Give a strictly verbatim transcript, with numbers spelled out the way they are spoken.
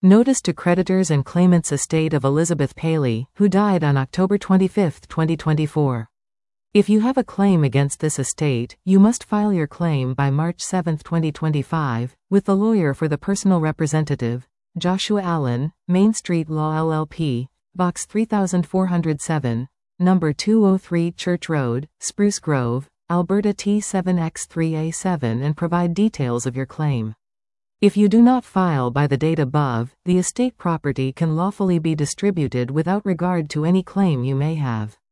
Notice to creditors and claimants estate of Elizabeth Paley, who died on October twenty-fifth, twenty twenty-four. If you have a claim against this estate, you must file your claim by March seventh, twenty twenty-five, with the lawyer for the personal representative, Joshua Allen, Main Street Law L L P, Box three thousand four hundred seven, Number two oh three Church Road, Spruce Grove, Alberta T seven X three A seven, and provide details of your claim. If you do not file by the date above, the estate property can lawfully be distributed without regard to any claim you may have.